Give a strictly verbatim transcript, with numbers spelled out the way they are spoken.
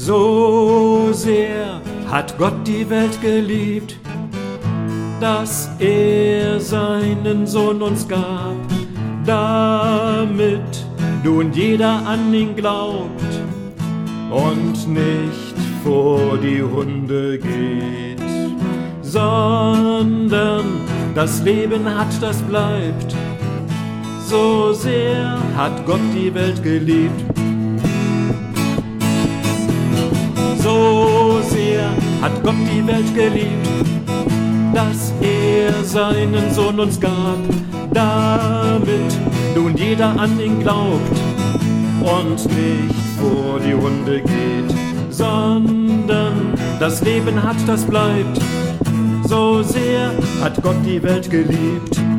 So sehr hat Gott die Welt geliebt, dass er seinen Sohn uns gab, damit du und jeder an ihn glaubt und nicht vor die Hunde geht, sondern das Leben hat, das bleibt. So sehr hat Gott die Welt geliebt. So sehr hat Gott die Welt geliebt, dass er seinen Sohn uns gab, damit nun jeder an ihn glaubt und nicht vor die Hunde geht, sondern das Leben hat, das bleibt. So sehr hat Gott die Welt geliebt.